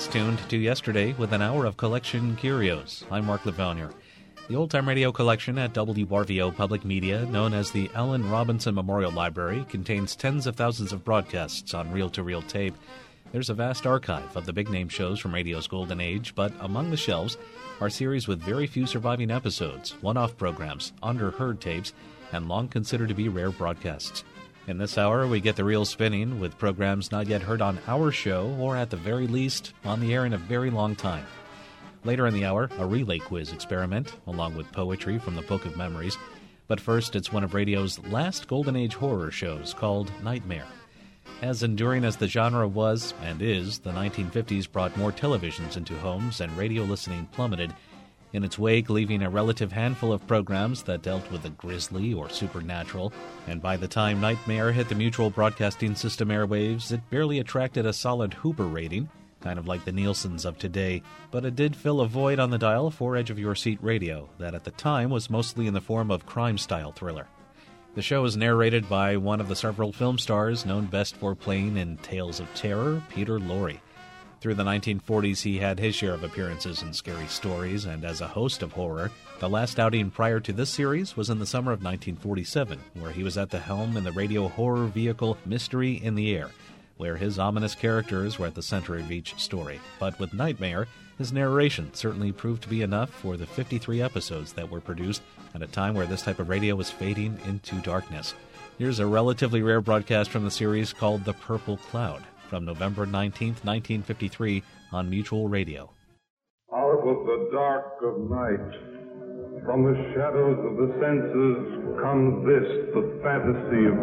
tuned to yesterday with an hour of Collection Curios. I'm Mark Levonier. The Old Time Radio Collection at WRVO Public Media, known as the Ellen Robinson Memorial Library, contains tens of thousands of broadcasts on reel-to-reel tape. There's a vast archive of the big-name shows from radio's golden age, but among the shelves are series with very few surviving episodes, one-off programs, underheard tapes, and long considered to be rare broadcasts. In this hour, we get the reel spinning with programs not yet heard on our show, or at the very least, on the air in a very long time. Later in the hour, a relay quiz experiment, along with poetry from the Book of Memories. But first, it's one of radio's last Golden Age horror shows called Nightmare. As enduring as the genre was, and is, the 1950s brought more televisions into homes and radio listening plummeted. In its wake, leaving a relative handful of programs that dealt with the grisly or supernatural, and by the time Nightmare hit the Mutual Broadcasting System airwaves, it barely attracted a solid Hooper rating, kind of like the Nielsen's of today, but it did fill a void on the dial for edge-of-your-seat radio that at the time was mostly in the form of crime-style thriller. The show is narrated by one of the several film stars known best for playing in Tales of Terror, Peter Lorre. Through the 1940s, he had his share of appearances in scary stories and as a host of horror. The last outing prior to this series was in the summer of 1947, where he was at the helm in the radio horror vehicle Mystery in the Air, where his ominous characters were at the center of each story. But with Nightmare, his narration certainly proved to be enough for the 53 episodes that were produced at a time where this type of radio was fading into darkness. Here's a relatively rare broadcast from the series called The Purple Cloud, from November 19th, 1953, on Mutual Radio. Out of the dark of night, from the shadows of the senses, comes this, the fantasy of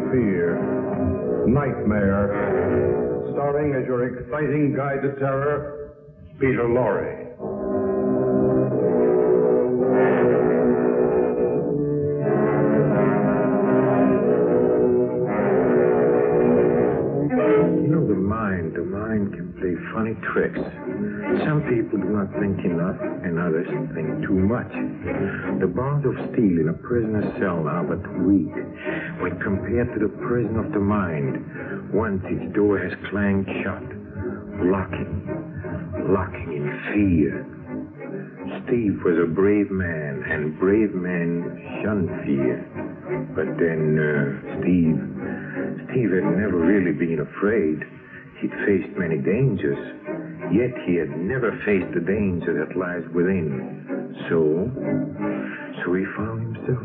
fear. Nightmare, starring as your exciting guide to terror, Peter Lorre. The mind can play funny tricks. Some people do not think enough, and others think too much. The bonds of steel in a prisoner's cell are but weak when compared to the prison of the mind, once its door has clanged shut, locking in fear. Steve was a brave man, and brave men shun fear. But then, Steve had never really been afraid. He'd faced many dangers, yet he had never faced the danger that lies within. So he found himself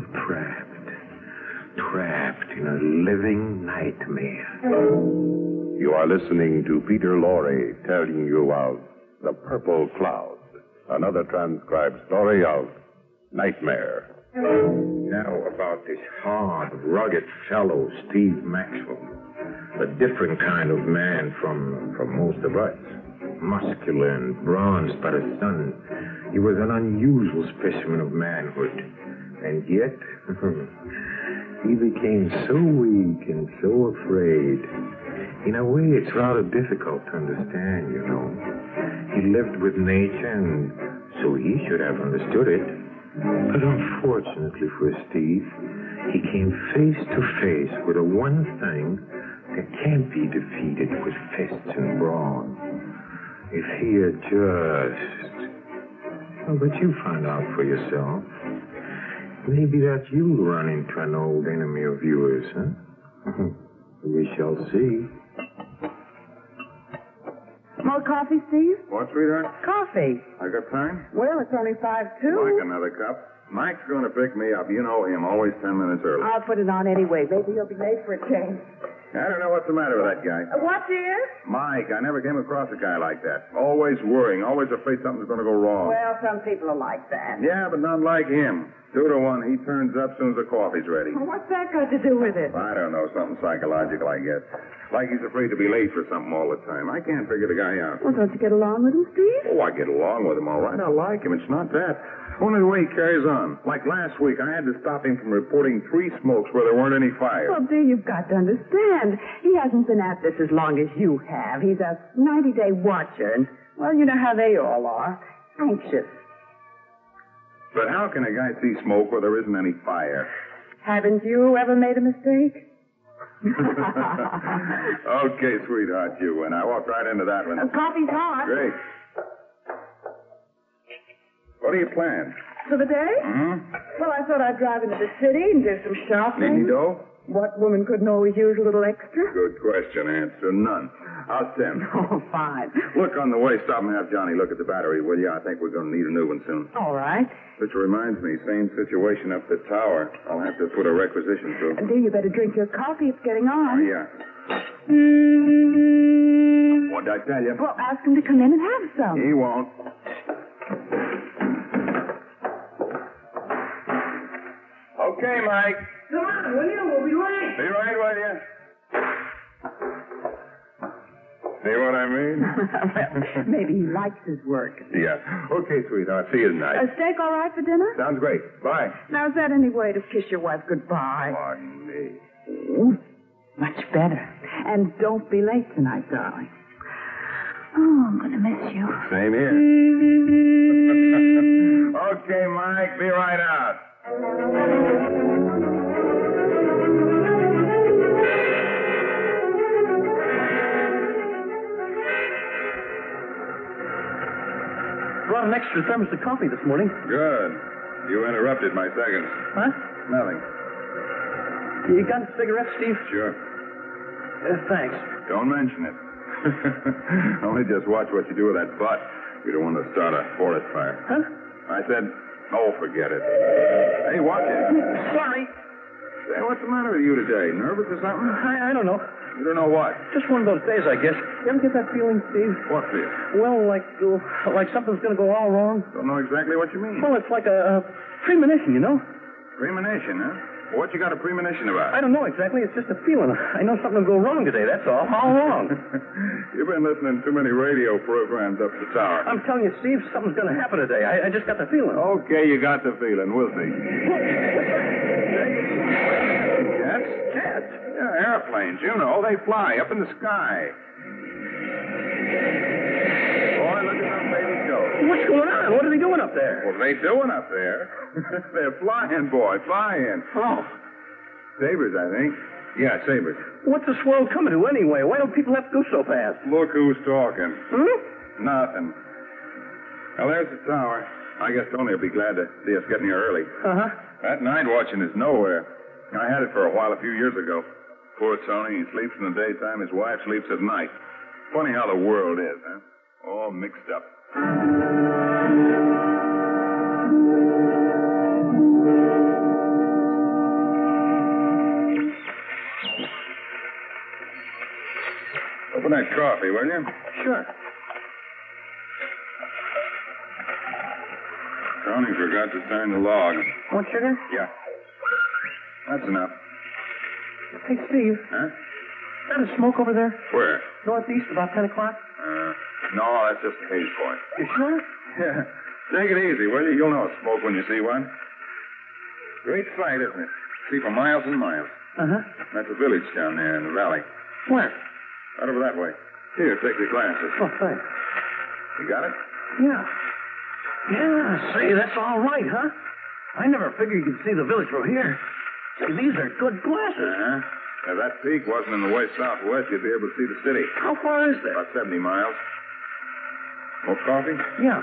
trapped in a living nightmare. You are listening to Peter Lorre telling you of The Purple Cloud, another transcribed story of Nightmare. Now about this hard, rugged fellow, Steve Maxwell. A different kind of man from most of us. Muscular and bronzed by the sun. He was an unusual specimen of manhood. And yet, he became so weak and so afraid. In a way, it's rather difficult to understand, you know. He lived with nature, and so he should have understood it. But unfortunately for Steve, he came face to face with the one thing that can't be defeated with fists and brawn. If he had just... Oh, but you find out for yourself. Maybe that you'll run into an old enemy of yours, huh? We shall see. More coffee, Steve? What, sweetheart? Coffee. I got time? Well, it's only 5:02. Like another cup. Mike's going to pick me up. You know him, always 10 minutes early. I'll put it on anyway. Maybe he'll be late for a change. I don't know what's the matter with that guy. What, dear? Mike, I never came across a guy like that. Always worrying, always afraid something's going to go wrong. Well, some people are like that. Yeah, but not like him. 2 to 1, he turns up as soon as the coffee's ready. Well, what's that got to do with it? I don't know, something psychological, I guess. Like he's afraid to be late for something all the time. I can't figure the guy out. Well, don't you get along with him, Steve? Oh, I get along with him all right. I like him. It's not that. Only the way he carries on. Like last week, I had to stop him from reporting 3 smokes where there weren't any fires. Well, dear, you've got to understand. He hasn't been at this as long as you have. He's a 90-day watcher, and, well, you know how they all are. Anxious. But how can a guy see smoke where there isn't any fire? Haven't you ever made a mistake? Okay, sweetheart, you win. I walked right into that one. Coffee's hot. Great. What do you plan? For the day? Hmm? Well, I thought I'd drive into the city and do some shopping. Need any dough? What woman couldn't always use a little extra? Good question, Answer. None. I'll send. Oh, fine. Look, on the way, stop and have Johnny look at the battery, will you? I think we're going to need a new one soon. All right. Which reminds me, same situation up the tower. I'll have to put a requisition through. Dear, you better drink your coffee. It's getting Oh, on. yeah. What'd I tell you? Well, ask him to come in and have some. He won't. Okay, Mike. Come on, will you? We'll be late. Be right with you. See what I mean? Well, maybe he likes his work. Yeah. Okay, sweetheart. See you tonight. A steak all right for dinner? Sounds great. Bye. Now, is that any way to kiss your wife goodbye? Pardon me. Ooh, much better. And don't be late tonight, darling. Oh, I'm going to miss you. Same here. Okay, Mike. Be right out. Brought an extra thermos of coffee this morning. Good. You interrupted my seconds. Huh? Nothing. You got a cigarette, Steve? Sure. Thanks. Don't mention it. Only just watch what you do with that butt. We don't want to start a forest fire. Huh? I said, oh, forget it. Hey, watch it. Sorry. Say, what's the matter with you today? Nervous or something? I don't know. You don't know what? Just one of those days, I guess. You ever get that feeling, Steve? What feel? Well, like something's going to go all wrong. Don't know exactly what you mean. Well, it's like a premonition, you know? Premonition, huh? What you got a premonition about? I don't know exactly. It's just a feeling. I know something will go wrong today, that's all. How wrong? You've been listening to too many radio programs up the tower. I'm telling you, Steve, something's going to happen today. I just got the feeling. Okay, you got the feeling. We'll see. Jets? Jets? Yeah, airplanes. You know, they fly up in the sky. Boy, look at them babies go. What's going on? What are they doing up there? What are they doing up there? They're flying, boy, flying. Oh. Sabres, I think. Yeah, sabres. What's this world coming to anyway? Why don't people have to go so fast? Look who's talking. Hmm? Nothing. Well, there's the tower. I guess Tony will be glad to see us getting here early. Uh-huh. That night watching is nowhere. I had it for a while a few years ago. Poor Tony, he sleeps in the daytime. His wife sleeps at night. Funny how the world is, huh? All mixed up. Open that coffee, will you? Sure. Tony forgot to turn the log. Want sugar? Yeah. That's enough. Hey, Steve. Huh? Is that a smoke over there? Where? Northeast, about 10 o'clock? No, that's just a haze point. You sure? Yeah. Take it easy, will you? You'll know smoke when you see one. Great sight, isn't it? See for miles and miles. Uh-huh. That's a village down there in the valley. Where? Right over that way. Here, take the glasses. Oh, thanks. You got it? Yeah. Yeah, say, that's all right, huh? I never figured you could see the village from here. Say, these are good glasses. Uh-huh. If that peak wasn't in the west-southwest, you'd be able to see the city. How far is that? About 70 miles. More coffee? Yeah.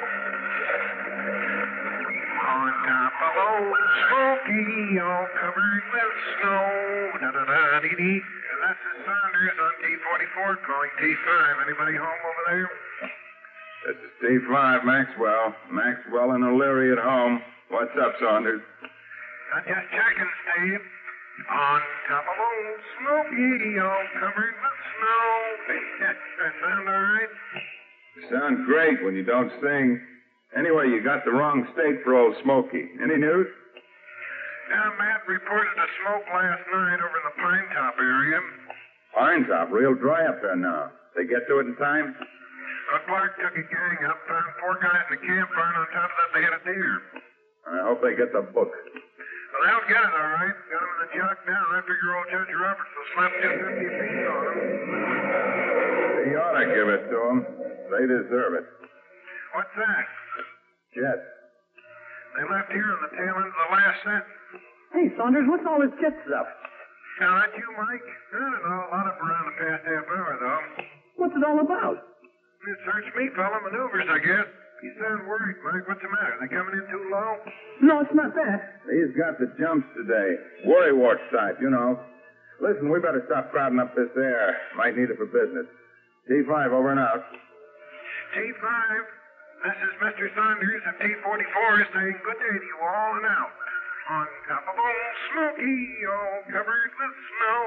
On top of Old Smoky, all covered with snow. Da-da-da-dee-dee. This is Saunders on T-44 calling T5. Anybody home over there? This is T5, Maxwell. Maxwell and O'Leary at home. What's up, Saunders? I'm just checking, Steve. On top of Old Smoky, all covered with snow. That sound all right? You sound great when you don't sing. Anyway, you got the wrong state for Old Smoky. Any news? Matt reported a smoke last night over in the Pine Top area. Pine Top, real dry up there now. They get to it in time? Clark took a gang up, found 4 guys in the campfire, and on top of that, they had a deer. I hope they get the book. Well, they'll get it, all right. Got them in the chuck now. I figure old Judge Roberts will slap 250 apiece on them. He ought to give it to them. They deserve it. What's that? Jet. They left here on the tail end of the last sentence. Hey, Saunders, what's all this jet stuff? Now, that you, Mike? I don't know. A lot of them around the past half hour, though. What's it all about? It search me, fella. Maneuvers, I guess. You sound worried, Mike. What's the matter? They coming in too low? No, it's not that. He's got the jumps today. Worry wart type, you know. Listen, we better stop crowding up this air. Might need it for business. T5, over and out. T5, this is Mr. Saunders of T44 saying good day to you all and out. On top of Old Smoky, all covered with snow.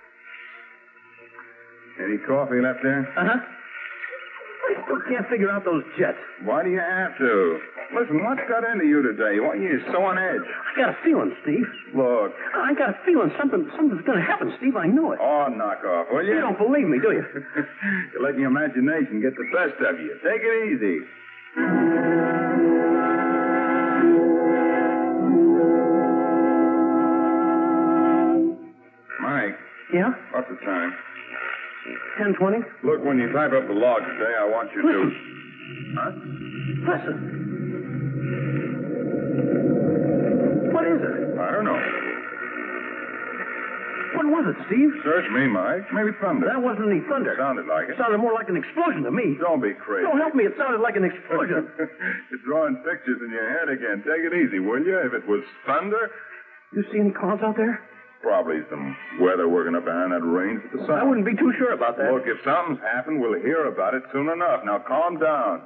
Any coffee left there? Uh-huh. I still can't figure out those jets. Why do you have to? Listen, what's got into you today? Why are you so on edge? I got a feeling, Steve. Look. I got a feeling something's going to happen, Steve. I know it. Oh, knock off, will you? You don't believe me, do you? You're letting your imagination get the best of you. Take it easy. Mike. Yeah? What's the time? 10:20. Look, when you type up the log today, I want you to... Huh? Listen. What is it? I don't know. What was it, Steve? Search me, Mike. Maybe thunder. That wasn't any thunder. Sounded like it. It sounded more like an explosion to me. Don't be crazy. Don't help me. It sounded like an explosion. You're drawing pictures in your head again. Take it easy, will you? If it was thunder... You see any clouds out there? Probably some weather working up behind that range at the sun. I wouldn't be too sure about that. Look, if something's happened, we'll hear about it soon enough. Now, calm down.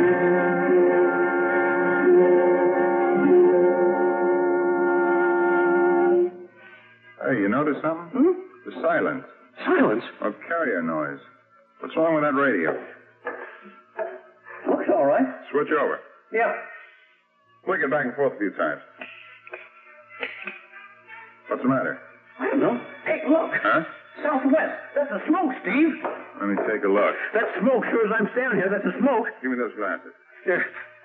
Hey, you notice something? Hmm? The silence. Silence? Of carrier noise. What's wrong with that radio? Looks all right. Switch over. Yeah. Flick it back and forth a few times. What's the matter? I don't know. Hey, look. Huh? Southwest. That's the smoke, Steve. Let me take a look. That smoke, sure as I'm standing here, that's the smoke. Give me those glasses. Here.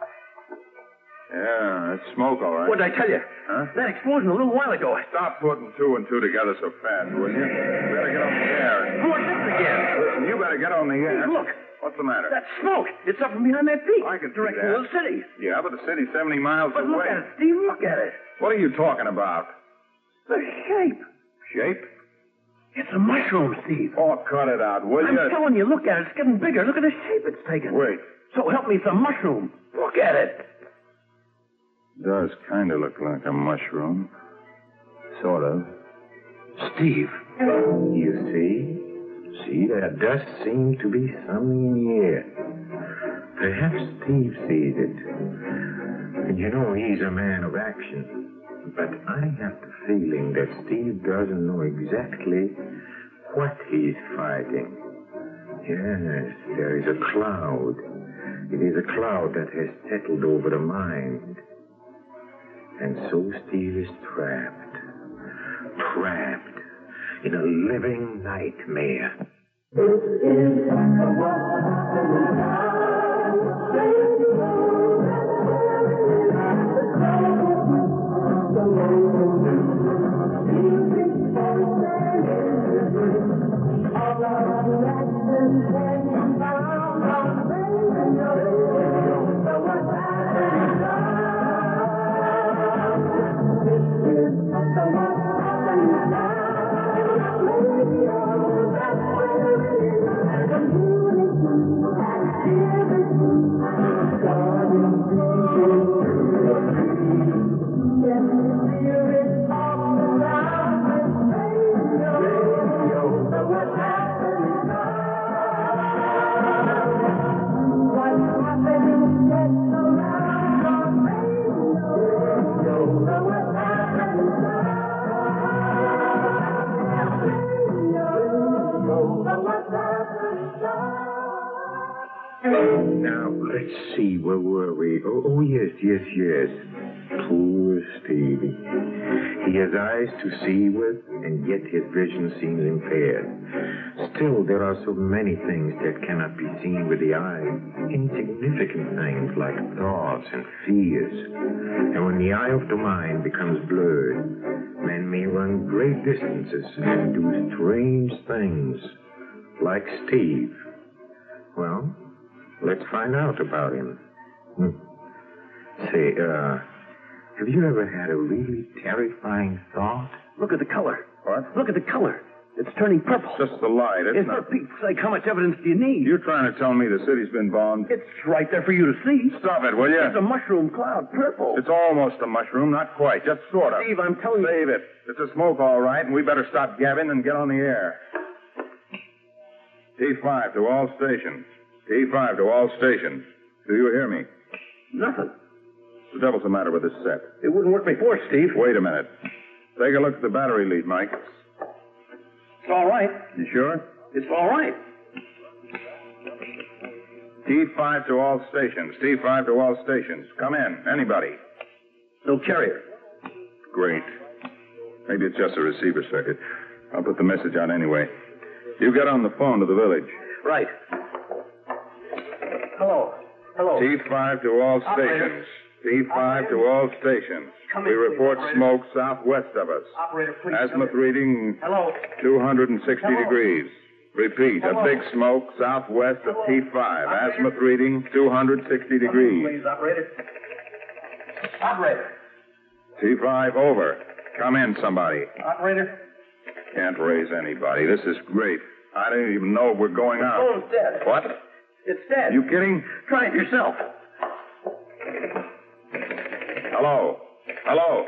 Yeah, that's smoke, all right. What did I tell you? Huh? That explosion a little while ago. Stop putting two and two together so fast, will you? You better get on the air. What's this again? Listen, you better get on the air. Hey, look. What's the matter? That smoke. It's up from behind that peak. I can see Direct that. to the city. Yeah, but the city's 70 miles But look away. at it, Steve. Look at it. What are you talking about? The shape. Shape? It's a mushroom, Steve. Oh, cut it out, will I'm you? telling you, look at it. It's getting bigger. Look at the shape it's taken. Wait. So help me, it's a mushroom. Look at it. Does kind of look like a mushroom. Sort of. Steve. You see? See, there does seem to be something in the air. Perhaps Steve sees it. And you know, he's a man of action. But I have the feeling that Steve doesn't know exactly what he's fighting. Yes, there is a cloud. It is a cloud that has settled over the mind. And so Steve is trapped in a living nightmare. Now, let's see, where were we? Oh, yes. Poor Stevie. He has eyes to see with, and yet his vision seems impaired. Still, there are so many things that cannot be seen with the eye. Insignificant things like thoughts and fears. And when the eye of the mind becomes blurred, men may run great distances and do strange things, like Steve. Well, let's find out about him. Say, have you ever had a really terrifying thought? Look at the color. What? Look at the color. It's turning purple. Just the light. It's For not... Pete's sake, how much evidence do you need? You trying to tell me the city's been bombed? It's right there for you to see. Stop it, will you? It's a mushroom cloud, purple. It's almost a mushroom, not quite, just sort of. Steve, I'm telling you. Save it. It's a smoke, all right, and we better stop gabbing and get on the air. T5 to all stations. T5 to all stations. Do you hear me? Nothing. What the devil's the matter with this set? It wouldn't work before, Steve. Wait a minute. Take a look at the battery lead, Mike. It's all right. You sure? It's all right. T5 to all stations. T5 to all stations. Come in. Anybody. No carrier. Great. Maybe it's just a receiver circuit. I'll put the message out anyway. You get on the phone to the village. Right. Hello. Hello. T5 to all Operator. stations. T5 to all stations. Come We in, please, report operator. smoke southwest of us. Operator, please. Azimuth reading Hello. 260 Hello. degrees. Repeat, Hello. a big smoke southwest of Hello. T5. Operator. Azimuth reading 260 degrees. Please, operator. Operator. T5 over. Come in, somebody. Operator. Can't raise anybody. This is great. I didn't even know we're going out. Phone's dead. What? It's dead. You kidding? Try it yourself. Hello? Hello?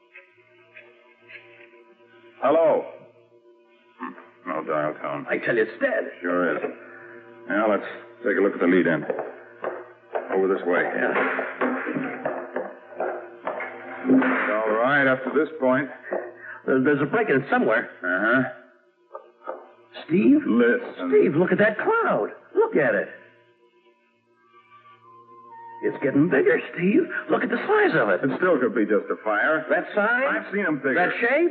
Hello? No dial tone. I tell you, it's dead. Sure is. Now, let's take a look at the lead in. Over this way. All right, up to this point. There's a break in it somewhere. Uh-huh. Steve? Listen. Steve, look at that cloud. Look at it. It's getting bigger, Steve. Look at the size of it. It still could be just a fire. That size? I've seen them bigger. That shape?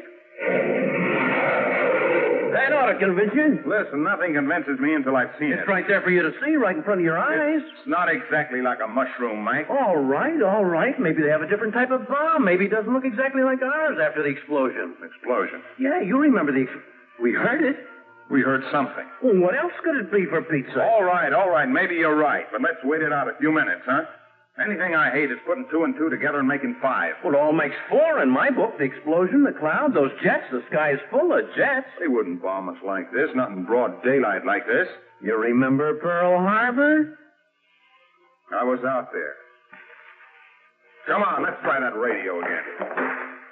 That ought to convince you. Listen, nothing convinces me until I've seen It's it. right there for you to see, right in front of your eyes. It's not exactly like a mushroom, Mike. All right, all right. Maybe they have a different type of bomb. Maybe it doesn't look exactly like ours after the explosion. Explosion. Yeah, you remember we heard it. We heard something. Well, what else could it be, for Pete's sake? All right. Maybe you're right. But let's wait it out a few minutes, huh? Anything I hate is putting two and two together and making five. Well, it all makes four in my book. The explosion, the cloud, those jets. The sky is full of jets. They wouldn't bomb us like this, not in broad daylight like this. You remember Pearl Harbor? I was out there. Come on, let's try that radio again.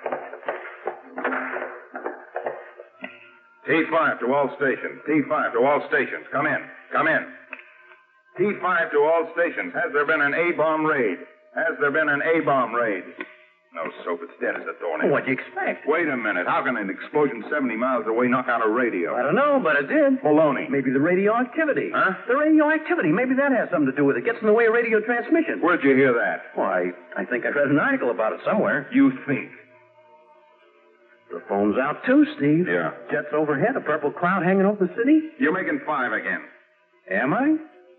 T5 to all stations. T5 to all stations. Come in. Come in. T5 to all stations. Has there been an A-bomb raid? Has there been an A-bomb raid? No soap. It's dead as a doornail. What'd you expect? Wait a minute. How can an explosion 70 miles away knock out a radio? I don't know, but it did. Baloney. Maybe the radioactivity. Huh? The radioactivity. Maybe that has something to do with it. Gets in the way of radio transmission. Where'd you hear that? Why, I think I read an article about it somewhere. You think. The phone's out, too, Steve. Yeah. Jets overhead, a purple cloud hanging over the city. You're making five again. Am I?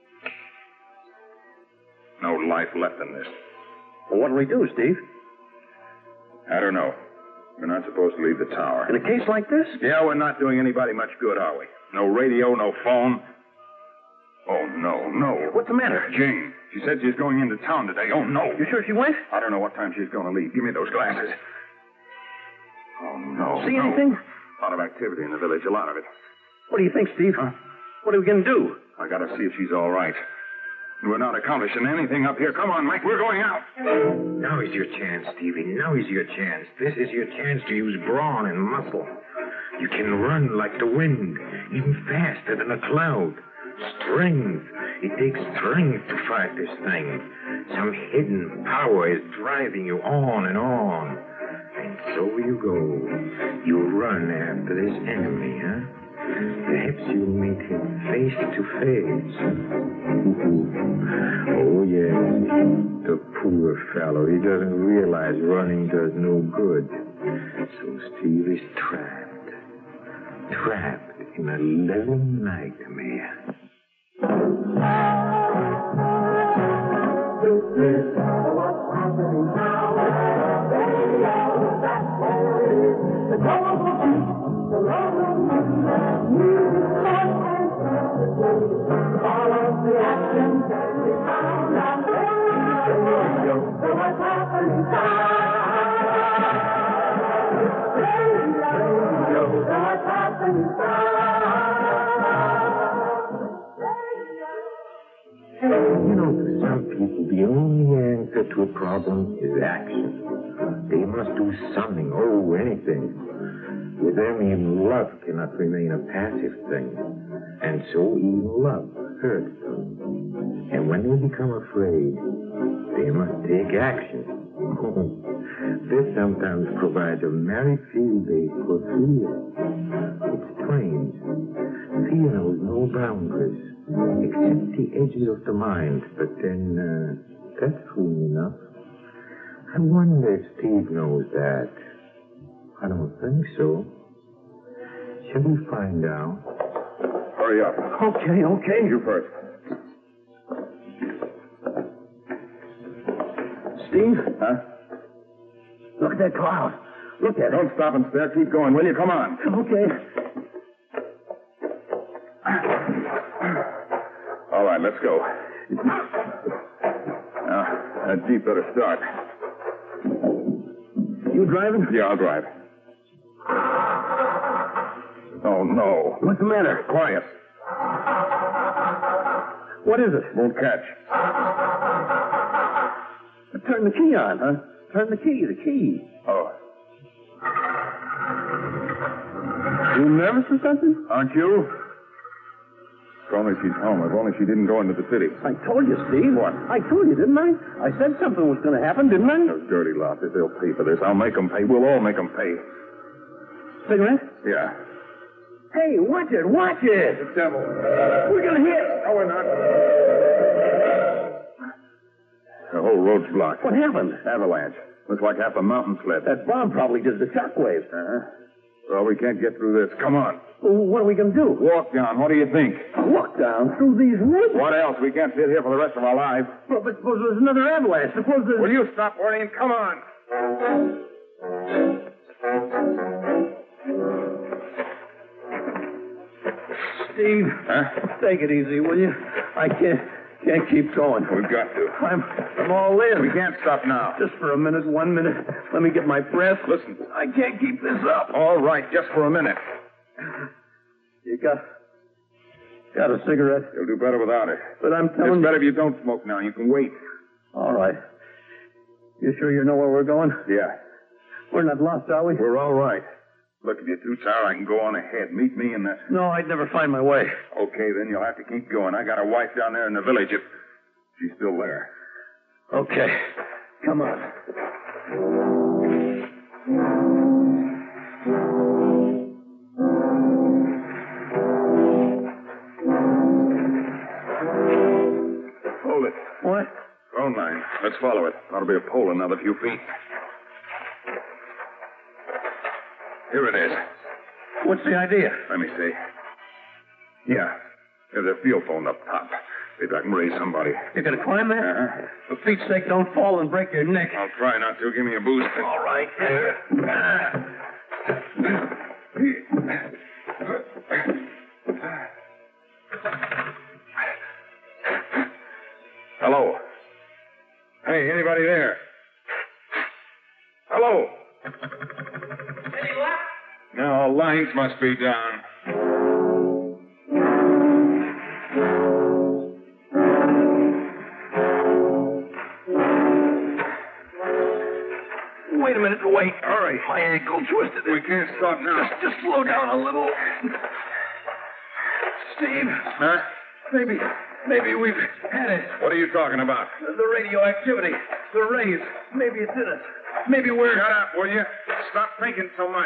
No life left in this. Well, what'll we do, Steve? I don't know. We're not supposed to leave the tower. In a case like this? Yeah, we're not doing anybody much good, are we? No radio, no phone. Oh, no. What's the matter? Jane. She said she's going into town today. Oh, no. You sure she went? I don't know what time she's going to leave. Give me those glasses. Oh, no. See no. anything? A lot of activity in the village, a lot of it. What do you think, Steve? Huh? What are we going to do? I got to see if she's all right. We're not accomplishing anything up here. Come on, Mike. We're going out. Now is your chance, Stevie. Now is your chance. This is your chance to use brawn and muscle. You can run like the wind, even faster than a cloud. Strength. It takes strength to fight this thing. Some hidden power is driving you on and on. And so you go. You run after this enemy, huh? Perhaps you'll meet him face to face. Oh, yes. The poor fellow. He doesn't realize running does no good. So Steve is trapped. Trapped in a living nightmare. This is what's happening now. That's where it is. The global beat, the global movement, music, life, and services. All of the action can be found on radio. So what's happening now? Radio. So what's happening now? some people, the only answer to a problem is action. They must do something, anything. With them, even love cannot remain a passive thing. And so even love hurts them. And when they become afraid, they must take action. This sometimes provides a merry field day for fear. It's strange. Fear knows no boundaries, except the edges of the mind. But then, that's true enough. I wonder if Steve knows that. I don't think so. Shall we find out? Hurry up. Okay. You first. Steve? Huh? Look at that cloud. Look at it. Don't stop and stare. Keep going, will you? Come on. Okay. All right, let's go. Now, that Jeep better start. You driving? Yeah, I'll drive. Oh, no. What's the matter? Quiet. What is it? Won't catch. Turn the key on, huh? Turn the key. Oh. You nervous or something? Aren't you? If only she's home. If only she didn't go into the city. I told you, Steve. What? I told you, didn't I? I said something was going to happen, didn't I? Those dirty losses, they'll pay for this. I'll make them pay. We'll all make them pay. Cigarette? Yeah. Hey, watch it. The devil. We're going to hit. No, we're not. The whole road's blocked. What happened? Avalanche. Looks like half a mountain slid. That bomb probably did the shockwaves. Well, we can't get through this. Come on. Well, what are we going to do? Walk down. What do you think? Walk down through these woods? What else? We can't sit here for the rest of our lives. Well, but suppose there's another avalanche. Suppose there's... Will you stop worrying? Come on. Steve, take it easy, will you? I can't keep going. We've got to. I'm all in. We can't stop now. Just for a minute, 1 minute. Let me get my breath. Listen. I can't keep this up. All right, just for a minute. You got a cigarette? You'll do better without it. But I'm telling you... It's better if you don't smoke now. You can wait. All right. You sure you know where we're going? Yeah. We're not lost, are we? We're all right. Look, if you're too tired, I can go on ahead. Meet me in that... No, I'd never find my way. Okay, then you'll have to keep going. I got a wife down there in the village if she's still there. Okay. Come on. Hold it. What? Phone line. Let's follow it. Ought to be a pole another few feet. Here it is. What's the idea? Let me see. Yeah. There's a field phone up top. Maybe I can raise somebody. You're going to climb that? Uh-huh. For Pete's sake, don't fall and break your neck. I'll try not to. Give me a boost. All right. Hello. Hey, anybody there? Hello. Any luck? No, lines must be down. Wait a minute. Wait. Hurry. My ankle twisted. We can't stop now. Just slow down a little. Steve. Huh? Maybe we've had it. What are you talking about? The radioactivity. The rays. Maybe it's in us. Maybe we're... Shut up, will you? Stop thinking so much.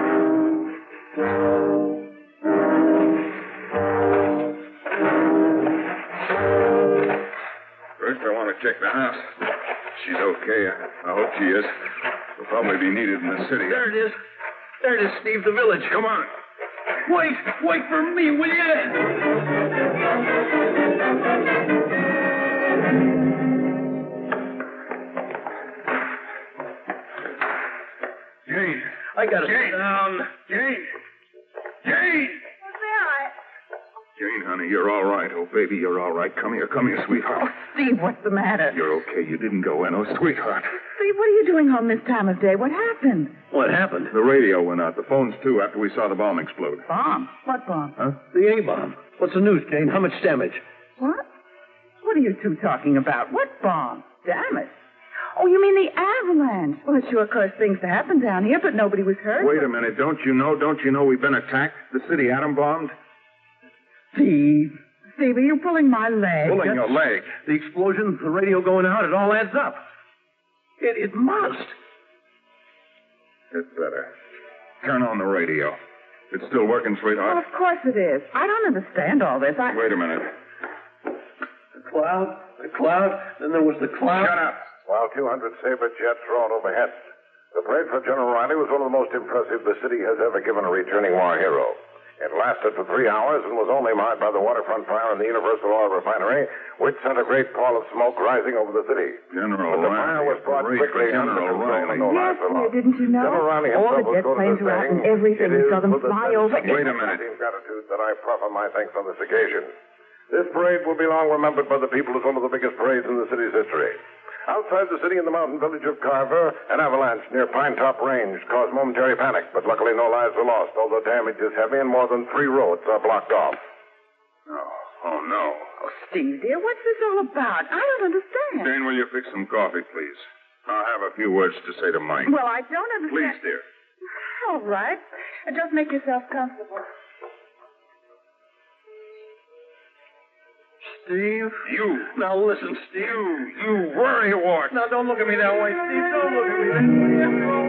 First, I want to check the house. She's okay. I hope she is. We'll probably be needed in the city. There it is. There it is, Steve, the village. Come on. Wait for me, will you? Jane. I gotta Jane. sit down. Jane. What's that? Jane, honey, you're all right. Oh, baby, you're all right. Come here, sweetheart. Steve, what's the matter? You're okay. You didn't go in. Oh, sweetheart. Steve, what are you doing home this time of day? What happened? What happened? The radio went out. The phones, too, after we saw the bomb explode. Bomb? What bomb? Huh? The A-bomb. What's the news, Jane? How much damage? What? What What are you two talking about? What bomb? Damn it. Oh, you mean the avalanche? Well, it sure caused things to happen down here, but nobody was hurt. Wait a minute. Don't you know we've been attacked? The city atom bombed? Steve, are you pulling my leg? Pulling your leg? The explosions, the radio going out, it all adds up. It must. It's better. Turn on the radio. It's still working, Well, sweetheart? of course it is. I don't understand all this. Wait a minute. The cloud, then there was the cloud. Shut up. While 200 Sabre jets roared overhead, the parade for General Riley was one of the most impressive the city has ever given a returning war hero. It lasted for 3 hours and was only marred by the waterfront fire in the Universal Oil Refinery, which sent a great pall of smoke rising over the city. General But the fire Riley. was brought quickly under General control Riley. and no lives were lost. Didn't you know? General Riley All himself the was jet quoted planes as were out saying, and everything. "It We is saw them for the fly over. Wait a minute. gratitude that I proffer my thanks on this occasion. This parade will be long remembered by the people as one of the biggest parades in the city's history. Outside the city in the mountain village of Carver, an avalanche near Pine Top Range caused momentary panic, but luckily no lives were lost, although damage is heavy and more than 3 roads are blocked off. Oh, no. Oh, Steve, dear, what's this all about? I don't understand. Jane, will you fix some coffee, please? I'll have a few words to say to Mike. Well, I don't understand. Please, dear. All right. Just make yourself comfortable. Steve? You. Now listen, Steve. You worrywart. Now don't look at me that way, Steve. Don't look at me that way.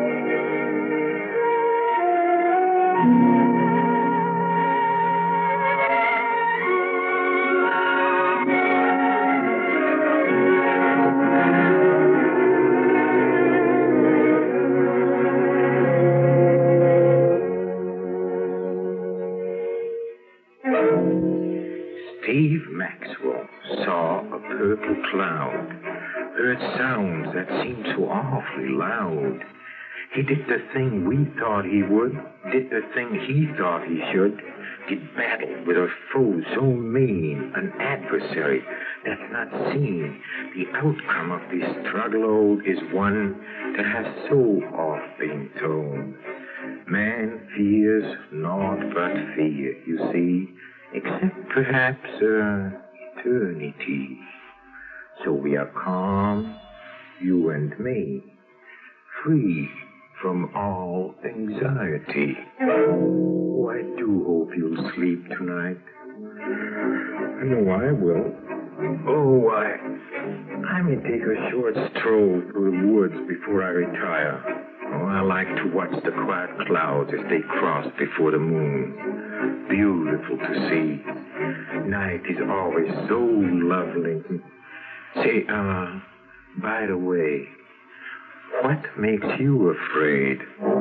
Steve Maxwell saw a purple cloud, heard sounds that seemed so awfully loud. He did the thing we thought he would, did the thing he thought he should, did battle with a foe so mean, an adversary that's not seen. The outcome of this struggle is one that has so oft been told. Man fears naught but fear, you see, except perhaps eternity. So we are calm, you and me, free from all anxiety. Oh, I do hope you'll sleep tonight. I know I will. Oh, I may take a short stroll through the woods before I retire. Oh, I like to watch the quiet clouds as they cross before the moon. Beautiful to see. Night is always so lovely. Say, by the way, what makes you afraid?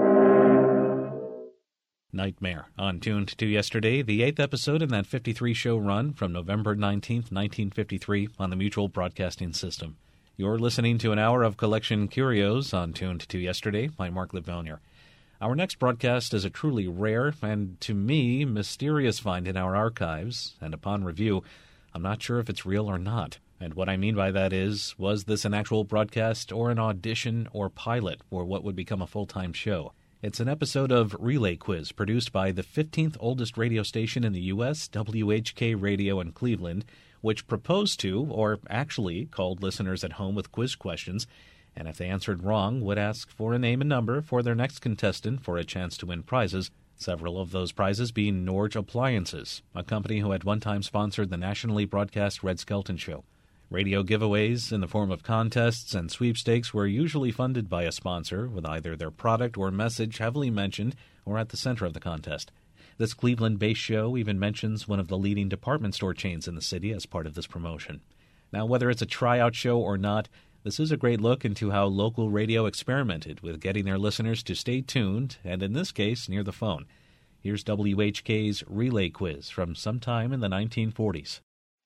Nightmare, on Tuned to Yesterday, the 8th episode in that 53-show run from November 19th, 1953 on the Mutual Broadcasting System. You're listening to an hour of Collection Curios on Tuned to Yesterday. I'm Mark Livonier. Our next broadcast is a truly rare and, to me, mysterious find in our archives, and upon review, I'm not sure if it's real or not. And what I mean by that is, was this an actual broadcast or an audition or pilot for what would become a full-time show? It's an episode of Relay Quiz produced by the 15th oldest radio station in the U.S., WHK Radio in Cleveland, which proposed to, or actually called listeners at home with quiz questions, and if they answered wrong, would ask for a name and number for their next contestant for a chance to win prizes, several of those prizes being Norge Appliances, a company who had one time sponsored the nationally broadcast Red Skelton Show. Radio giveaways in the form of contests and sweepstakes were usually funded by a sponsor, with either their product or message heavily mentioned or at the center of the contest. This Cleveland-based show even mentions one of the leading department store chains in the city as part of this promotion. Now, whether it's a tryout show or not, this is a great look into how local radio experimented with getting their listeners to stay tuned, and in this case, near the phone. Here's WHK's Relay Quiz from sometime in the 1940s.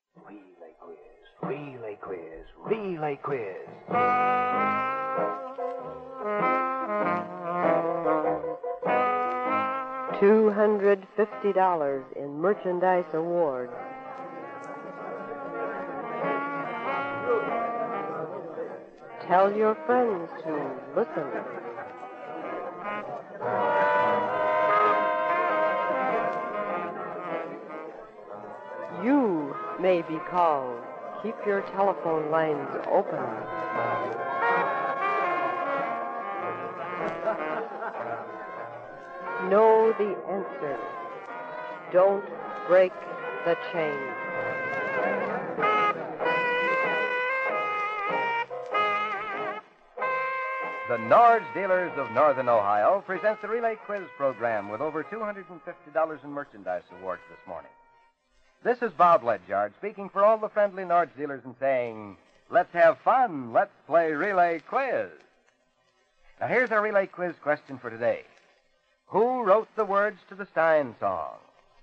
Relay quiz, relay quiz. $250 in merchandise awards. Tell your friends to listen. You may be called Keep your telephone lines open. Know the answer. Don't break the chain. The Nord's Dealers of Northern Ohio presents the Relay Quiz program with over $250 in merchandise awards this morning. This is Bob Ledyard speaking for all the friendly Nord's dealers and saying, let's have fun. Let's play Relay Quiz. Now, here's our Relay Quiz question for today. Who wrote the words to the Stein song?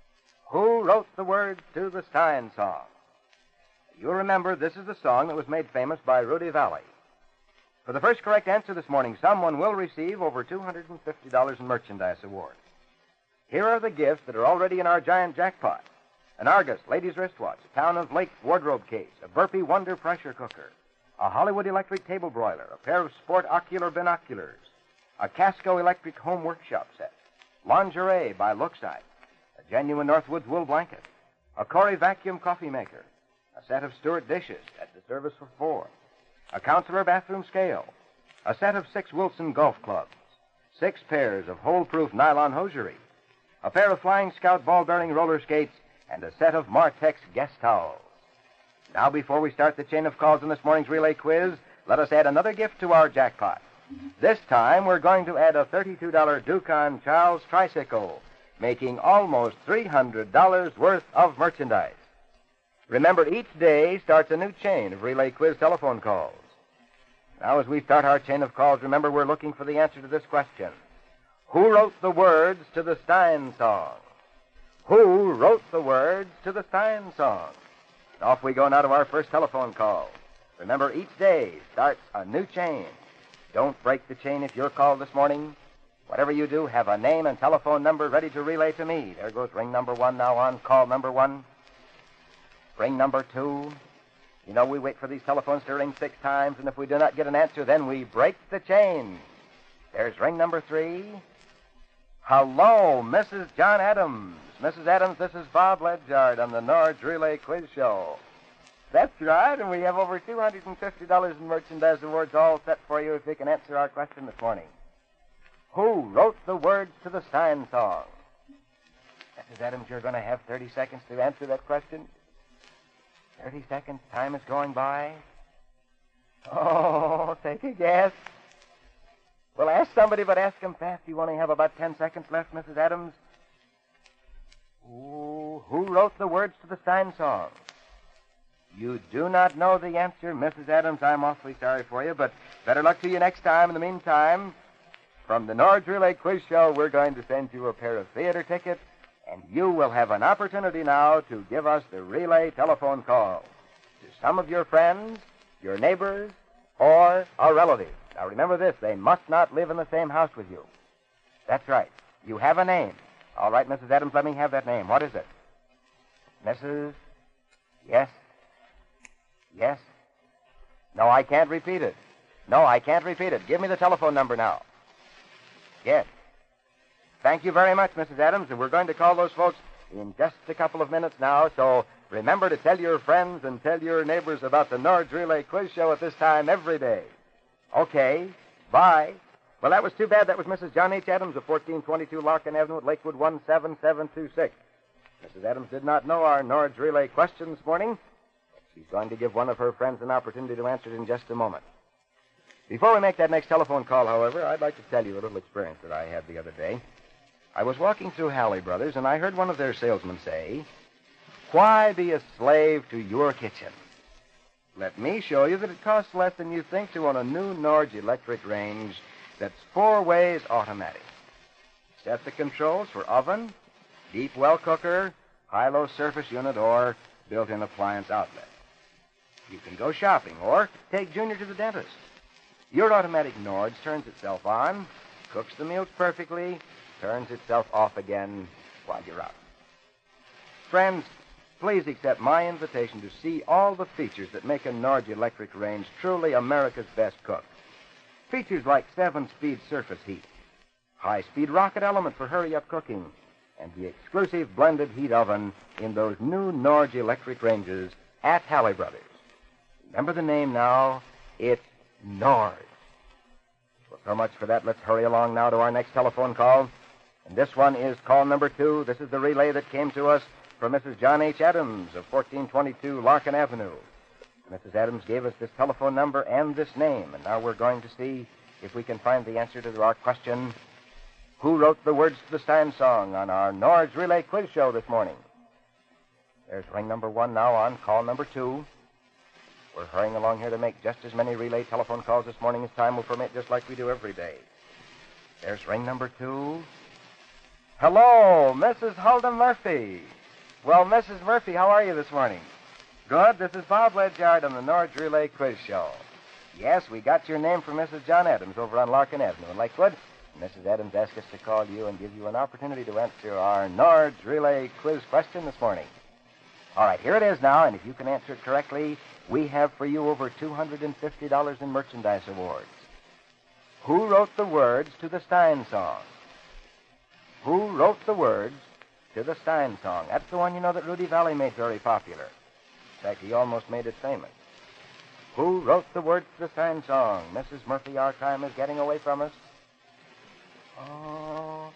Who wrote the words to the Stein song? You'll remember this is the song that was made famous by Rudy Valley. For the first correct answer this morning, someone will receive over $250 in merchandise awards. Here are the gifts that are already in our giant jackpot. An Argus ladies' wristwatch, a Town of Lake wardrobe case, a Burpee Wonder pressure cooker, a Hollywood electric table broiler, a pair of sport ocular binoculars, a Casco electric home workshop set, lingerie by Lookside, a genuine Northwoods wool blanket, a Corey vacuum coffee maker, a set of Stewart dishes at the service for 4, a Counselor bathroom scale, a set of 6 Wilson golf clubs, 6 pairs of hole-proof nylon hosiery, a pair of Flying Scout ball-bearing roller skates, and a set of Martex guest towels. Now, before we start the chain of calls in this morning's Relay Quiz, let us add another gift to our jackpot. This time, we're going to add a $32 Ducon Charles tricycle, making almost $300 worth of merchandise. Remember, each day starts a new chain of Relay Quiz telephone calls. Now, as we start our chain of calls, remember we're looking for the answer to this question. Who wrote the words to the Stein song? Who wrote the words to the Stein song? Off we go now to our first telephone call. Remember, each day starts a new chain. Don't break the chain if you're called this morning. Whatever you do, have a name and telephone number ready to relay to me. There goes ring number 1 now on call number 1. Ring number 2. You know, we wait for these telephones to ring 6 times, and if we do not get an answer, then we break the chain. There's ring number 3. Hello, Mrs. John Adams. Mrs. Adams, this is Bob Ledyard on the Nord's Relay Quiz Show. That's right, and we have over $250 in merchandise awards all set for you if you can answer our question this morning. Who wrote the words to the Stein song? Mrs. Adams, you're going to have 30 seconds to answer that question. 30 seconds, time is going by. Oh, take a guess. Well, ask somebody, but ask them fast. You only have about 10 seconds left, Mrs. Adams. Ooh, who wrote the words to the Stein song? You do not know the answer, Mrs. Adams. I'm awfully sorry for you, but better luck to you next time. In the meantime, from the Nord's Relay Quiz Show, we're going to send you a pair of theater tickets, and you will have an opportunity now to give us the relay telephone call to some of your friends, your neighbors, or a relative. Now, remember this, they must not live in the same house with you. That's right. You have a name. All right, Mrs. Adams, let me have that name. What is it? Mrs. Yes? Yes? No, I can't repeat it. No, I can't repeat it. Give me the telephone number now. Yes. Thank you very much, Mrs. Adams, and we're going to call those folks in just a couple of minutes now, so remember to tell your friends and tell your neighbors about the Nord's Relay Quiz Show at this time every day. Okay, bye. Well, that was too bad. That was Mrs. John H. Adams of 1422 Larkin Avenue at Lakewood 17726. Mrs. Adams did not know our Nord's Relay question this morning. She's going to give one of her friends an opportunity to answer it in just a moment. Before we make that next telephone call, however, I'd like to tell you a little experience that I had the other day. I was walking through Halley Brothers, and I heard one of their salesmen say, "Why be a slave to your kitchen? Let me show you that it costs less than you think to own a new Nord's electric range that's 4 ways automatic. Set the controls for oven, deep well cooker, high-low surface unit, or built-in appliance outlet. You can go shopping or take Junior to the dentist. Your automatic Nord's turns itself on, cooks the meals perfectly, turns itself off again while you're out. Friends, please accept my invitation to see all the features that make a Nord's electric range truly America's best cook. Features like 7-speed surface heat, high-speed rocket element for hurry-up cooking, and the exclusive blended heat oven in those new Nord's electric ranges at Halley Brothers. Remember the name now. It's Nord. Well, so much for that. Let's hurry along now to our next telephone call. And this one is call number 2. This is the relay that came to us from Mrs. John H. Adams of 1422 Larkin Avenue. Mrs. Adams gave us this telephone number and this name, and now we're going to see if we can find the answer to our question, who wrote the words to the Stein song, on our Nord's Relay Quiz Show this morning. There's ring number 1 now on call number 2. We're hurrying along here to make just as many relay telephone calls this morning as time will permit, just like we do every day. There's ring number 2. Hello, Mrs. Hulda Murphy. Well, Mrs. Murphy, how are you this morning? Good. This is Bob Ledyard on the Nord's Relay Quiz Show. Yes, we got your name from Mrs. John Adams over on Larkin Avenue in Lakewood. Mrs. Adams asked us to call you and give you an opportunity to answer our Nord's Relay Quiz question this morning. All right, here it is now, and if you can answer it correctly, we have for you over $250 in merchandise awards. Who wrote the words to the Stein song? Who wrote the words to the Stein song? That's the one, you know, that Rudy Valley made very popular. In fact, he almost made it famous. Who wrote the words to the Stein song? Mrs. Murphy, our time is getting away from us. Oh,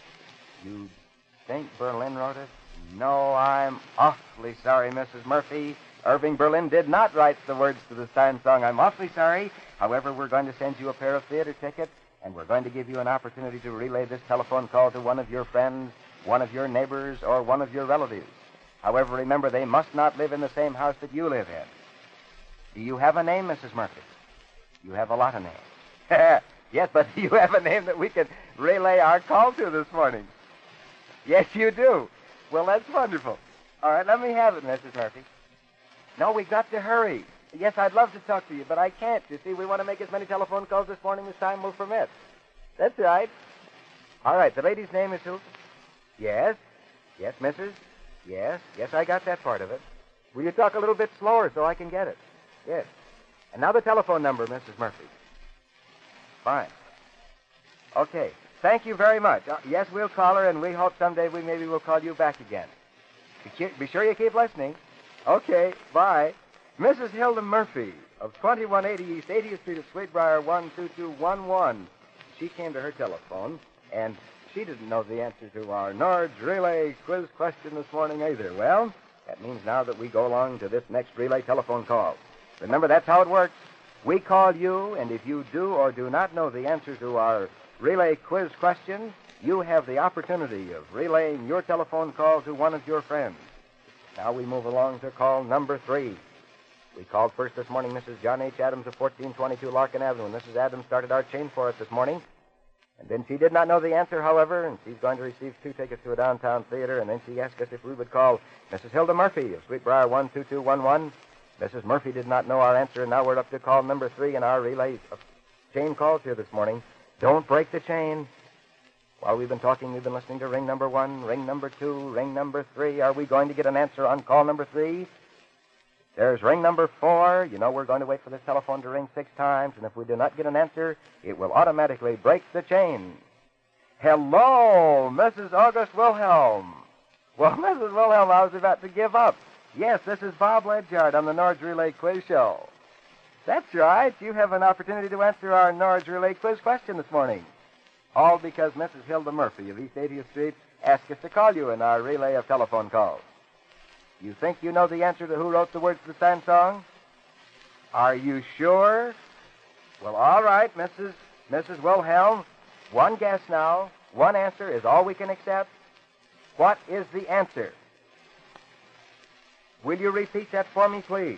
you think Berlin wrote it? No, I'm awfully sorry, Mrs. Murphy. Irving Berlin did not write the words to the Stein song. I'm awfully sorry. However, we're going to send you a pair of theater tickets, and we're going to give you an opportunity to relay this telephone call to one of your friends, one of your neighbors, or one of your relatives. However, remember, they must not live in the same house that you live in. Do you have a name, Mrs. Murphy? You have a lot of names. Yes, but do you have a name that we can relay our call to this morning? Yes, you do. Well, that's wonderful. All right, let me have it, Mrs. Murphy. No, we've got to hurry. Yes, I'd love to talk to you, but I can't. You see, we want to make as many telephone calls this morning as time will permit. That's right. All right, the lady's name is who? Yes. Yes, Mrs. Yes. Yes, I got that part of it. Will you talk a little bit slower so I can get it? Yes. And now the telephone number, Mrs. Murphy. Fine. Okay. Thank you very much. Yes, we'll call her, and we hope someday maybe we'll call you back again. Be sure you keep listening. Okay. Bye. Mrs. Hilda Murphy of 2180 East 80th Street at Sweetbriar 12211. She came to her telephone, and she didn't know the answer to our Nord's Relay Quiz question this morning either. Well, that means now that we go along to this next relay telephone call. Remember, that's how it works. We call you, and if you do or do not know the answer to our relay quiz question, you have the opportunity of relaying your telephone call to one of your friends. Now we move along to call number 3. We called first this morning Mrs. John H. Adams of 1422 Larkin Avenue. Mrs. Adams started our chain for us this morning. And then she did not know the answer, however, and she's going to receive 2 tickets to a downtown theater. And then she asked us if we would call Mrs. Hilda Murphy of Sweetbriar 12211. Mrs. Murphy did not know our answer, and now we're up to call number 3 in our relay of chain calls here this morning. Don't break the chain. While we've been talking, we've been listening to ring number 1, ring number 2, ring number 3. Are we going to get an answer on call number 3? There's ring number 4. You know we're going to wait for this telephone to ring 6 times, and if we do not get an answer, it will automatically break the chain. Hello, Mrs. August Wilhelm. Well, Mrs. Wilhelm, I was about to give up. Yes, this is Bob Ledyard on the Nord's Relay Quiz Show. That's right. You have an opportunity to answer our Nord's Relay Quiz question this morning. All because Mrs. Hilda Murphy of East 80th Street asked us to call you in our relay of telephone calls. You think you know the answer to who wrote the words to the Stein song? Are you sure? Well, all right, Mrs. Wilhelm. One guess now. One answer is all we can accept. What is the answer? Will you repeat that for me, please?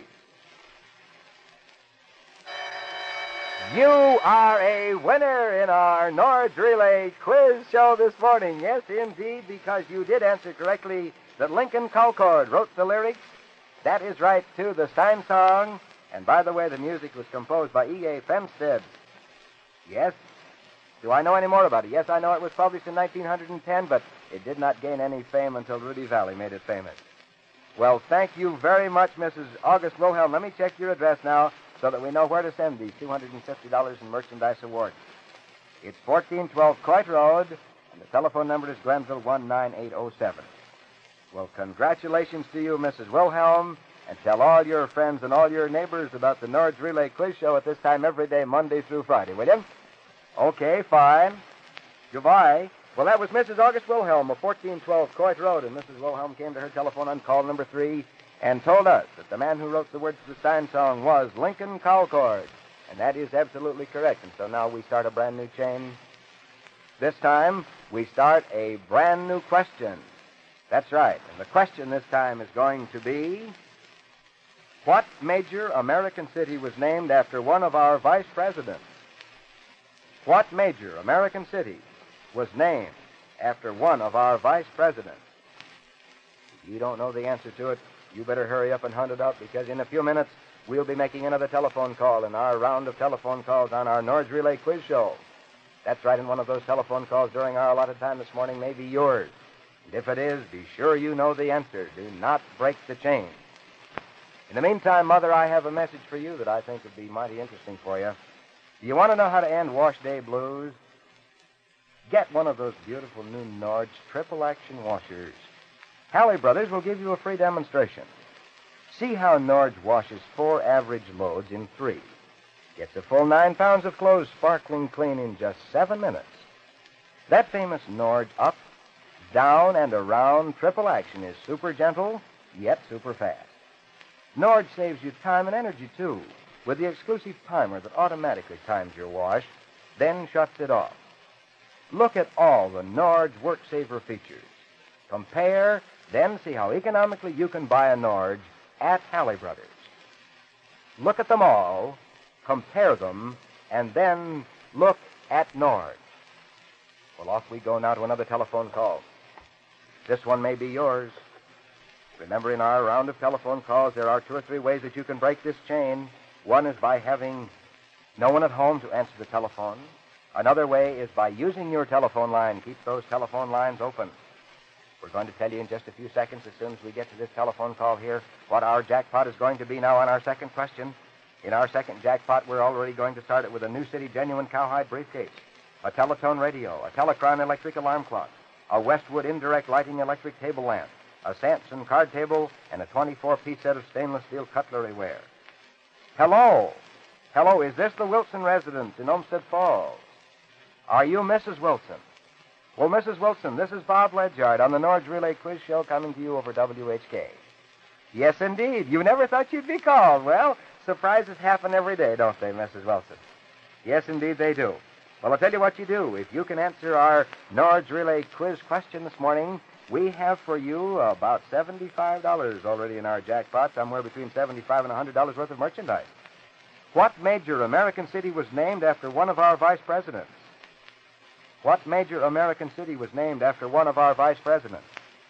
You are a winner in our Nord's Relay Quiz Show this morning. Yes, indeed, because you did answer correctly that Lincoln Colcord wrote the lyrics. That is right, to the Stein song. And by the way, the music was composed by E.A. Fenstead. Yes. Do I know any more about it? Yes, I know it was published in 1910, but it did not gain any fame until Rudy Valley made it famous. Well, thank you very much, Mrs. August Wilhelm. Let me check your address now so that we know where to send these $250 in merchandise awards. It's 1412 Coit Road, and the telephone number is Glenville 19807. Well, congratulations to you, Mrs. Wilhelm, and tell all your friends and all your neighbors about the Nord's Relay Quiz Show at this time every day, Monday through Friday, will you? Okay, fine. Goodbye. Well, that was Mrs. August Wilhelm of 1412 Coit Road, and Mrs. Wilhelm came to her telephone on call number 3 and told us that the man who wrote the words to the Stein song was Lincoln Colcord. And that is absolutely correct. And so now we start a brand new chain. This time, we start a brand new question. That's right. And the question this time is going to be, what major American city was named after one of our vice presidents? What major American city was named after one of our vice presidents? If you don't know the answer to it, you better hurry up and hunt it up, because in a few minutes, we'll be making another telephone call in our round of telephone calls on our Nord's Relay Quiz Show. That's right, and one of those telephone calls during our allotted time this morning may be yours. And if it is, be sure you know the answer. Do not break the chain. In the meantime, Mother, I have a message for you that I think would be mighty interesting for you. Do you want to know how to end wash day blues? Get one of those beautiful new Nord's triple action washers. Halley Brothers will give you a free demonstration. See how Nord's washes 4 average loads in 3. Gets a full 9 pounds of clothes sparkling clean in just 7 minutes. That famous Nord's up, down, and around triple action is super gentle, yet super fast. Nord's saves you time and energy, too, with the exclusive timer that automatically times your wash, then shuts it off. Look at all the Nord's work-saver features. Compare, then see how economically you can buy a Nord's at Halley Brothers. Look at them all, compare them, and then look at Nord's. Well, off we go now to another telephone call. This one may be yours. Remember, in our round of telephone calls, there are 2 or 3 ways that you can break this chain. One is by having no one at home to answer the telephone. Another way is by using your telephone line. Keep those telephone lines open. We're going to tell you in just a few seconds, as soon as we get to this telephone call here, what our jackpot is going to be now on our second question. In our second jackpot, we're already going to start it with a New City genuine cowhide briefcase, a Teletone radio, a Telecron electric alarm clock, a Westwood indirect lighting electric table lamp, a Samson card table, and a 24-piece set of stainless steel cutlery ware. Hello. Hello, is this the Wilson residence in Olmsted Falls? Are you Mrs. Wilson? Well, Mrs. Wilson, this is Bob Ledyard on the Nord's Relay Quiz Show coming to you over WHK. Yes, indeed. You never thought you'd be called. Well, surprises happen every day, don't they, Mrs. Wilson? Yes, indeed they do. Well, I'll tell you what you do. If you can answer our Nord's Relay Quiz question this morning, we have for you about $75 already in our jackpot, somewhere between $75 and $100 worth of merchandise. What major American city was named after one of our vice presidents? What major American city was named after one of our vice presidents?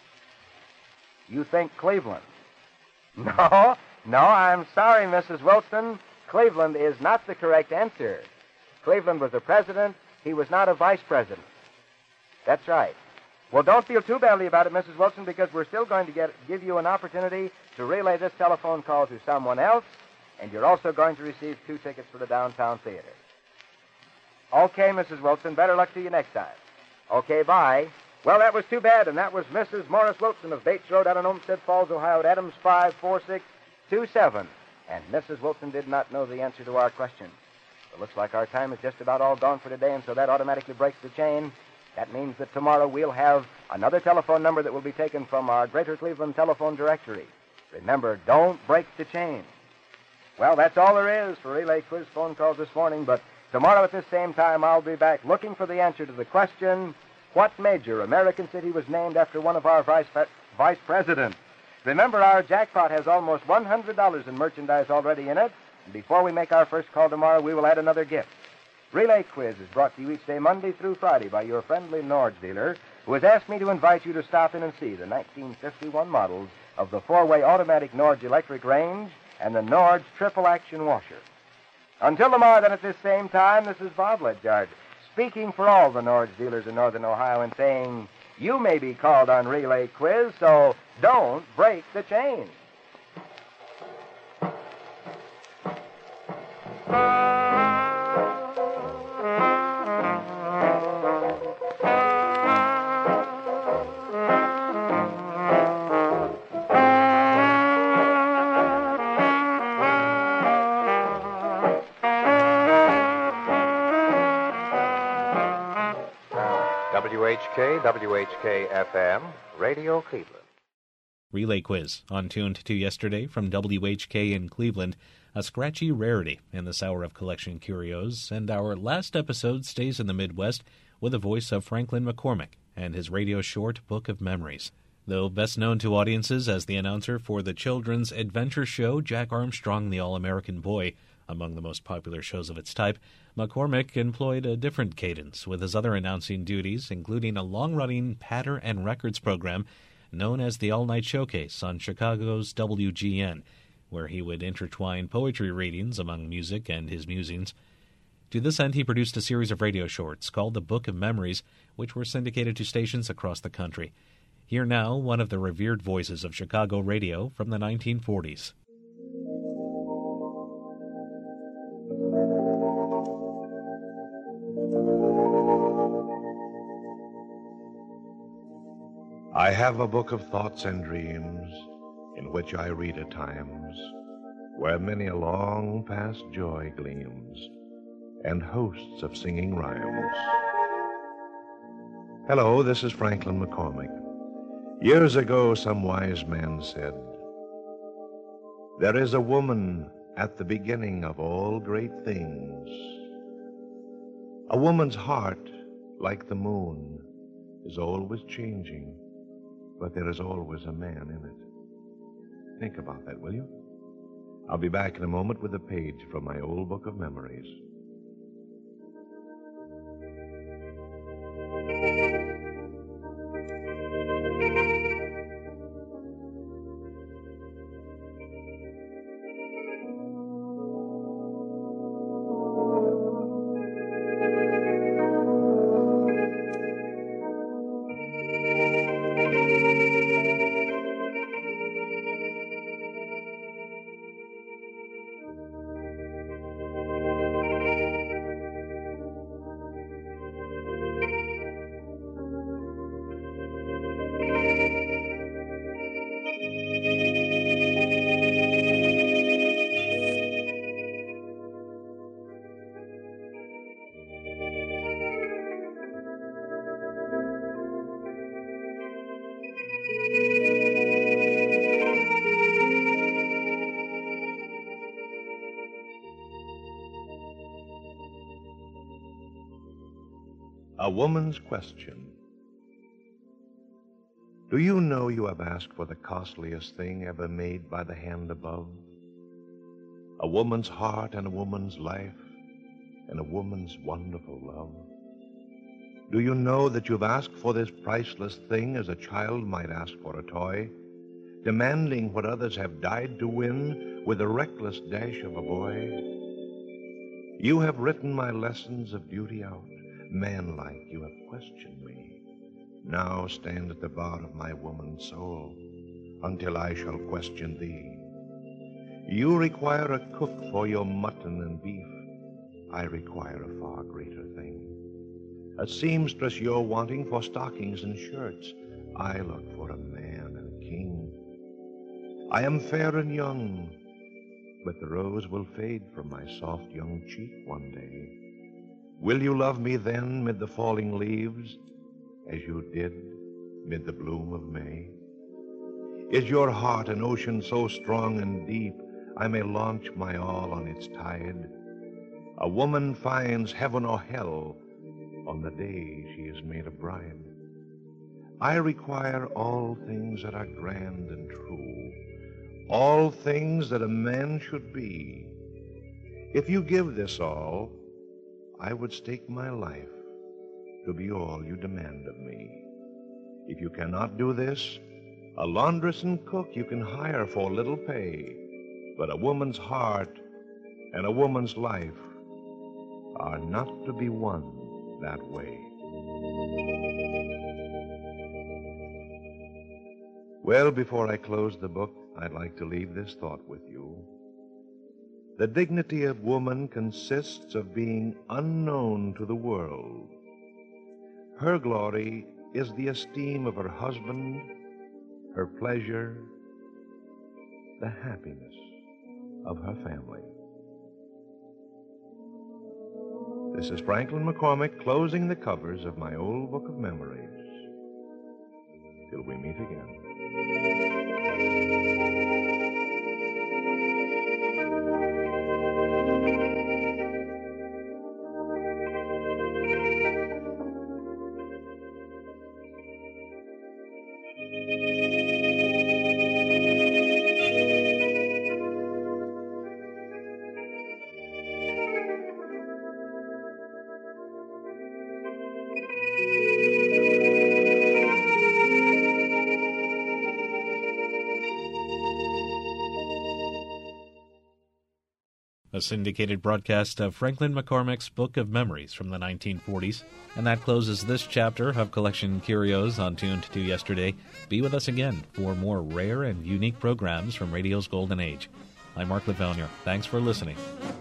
You think Cleveland? No, I'm sorry, Mrs. Wilson. Cleveland is not the correct answer. Cleveland was a president. He was not a vice president. That's right. Well, don't feel too badly about it, Mrs. Wilson, because we're still going to give you an opportunity to relay this telephone call to someone else, and you're also going to receive 2 tickets for the Downtown Theater. Okay, Mrs. Wilson, better luck to you next time. Okay, bye. Well, that was too bad, and that was Mrs. Morris Wilson of Bates Road out in Olmsted Falls, Ohio, at Adams 54627. And Mrs. Wilson did not know the answer to our question. It looks like our time is just about all gone for today, and so that automatically breaks the chain. That means that tomorrow we'll have another telephone number that will be taken from our Greater Cleveland telephone directory. Remember, don't break the chain. Well, that's all there is for Relay Quiz phone calls this morning, but tomorrow at this same time I'll be back looking for the answer to the question, what major American city was named after one of our vice presidents? Remember, our jackpot has almost $100 in merchandise already in it, and before we make our first call tomorrow, we will add another gift. Relay Quiz is brought to you each day, Monday through Friday, by your friendly Nord's dealer, who has asked me to invite you to stop in and see the 1951 models of the 4-way automatic Nord's electric range and the Nord's triple action washer. Until tomorrow, then, at this same time, this is Bob Ledyard, speaking for all the Nord's dealers in Northern Ohio and saying, you may be called on Relay Quiz, so don't break the chain. WHK, WHK-FM, Radio Cleveland. Relay Quiz, on Tuned to Yesterday from WHK in Cleveland, a scratchy rarity in this hour of Collection Curios, and our last episode stays in the Midwest with the voice of Franklin McCormick and his radio short Book of Memories. Though best known to audiences as the announcer for the children's adventure show Jack Armstrong, the All-American Boy, among the most popular shows of its type, McCormick employed a different cadence with his other announcing duties, including a long-running patter and records program known as the All Night Showcase on Chicago's WGN, where he would intertwine poetry readings among music and his musings. To this end, he produced a series of radio shorts called The Book of Memories, which were syndicated to stations across the country. Here now, one of the revered voices of Chicago radio from the 1940s. I have a book of thoughts and dreams, in which I read at times, where many a long past joy gleams, and hosts of singing rhymes. Hello, this is Franklin McCormick. Years ago, some wise man said, "There is a woman at the beginning of all great things. A woman's heart, like the moon, is always changing, but there is always a man in it." Think about that, will you? I'll be back in a moment with a page from my old Book of Memories. A woman's question. Do you know you have asked for the costliest thing ever made by the hand above? A woman's heart and a woman's life and a woman's wonderful love. Do you know that you've asked for this priceless thing as a child might ask for a toy, demanding what others have died to win with the reckless dash of a boy? You have written my lessons of duty out. Man-like, you have questioned me. Now stand at the bar of my woman's soul until I shall question thee. You require a cook for your mutton and beef. I require a far greater thing. A seamstress you're wanting for stockings and shirts. I look for a man and a king. I am fair and young, but the rose will fade from my soft young cheek one day. Will you love me then mid the falling leaves, as you did mid the bloom of May? Is your heart an ocean so strong and deep I may launch my all on its tide? A woman finds heaven or hell on the day she is made a bride. I require all things that are grand and true, all things that a man should be. If you give this all, I would stake my life to be all you demand of me. If you cannot do this, a laundress and cook you can hire for little pay, but a woman's heart and a woman's life are not to be won that way. Well, before I close the book, I'd like to leave this thought with you. The dignity of woman consists of being unknown to the world. Her glory is the esteem of her husband, her pleasure, the happiness of her family. This is Franklin McCormick closing the covers of my old Book of Memories. till we meet again. A syndicated broadcast of Franklin McCormick's Book of Memories from the 1940s. And that closes this chapter of Collection Curios on Tuned to Yesterday. Be with us again for more rare and unique programs from radio's golden age. I'm Mark Lefevre. Thanks for listening.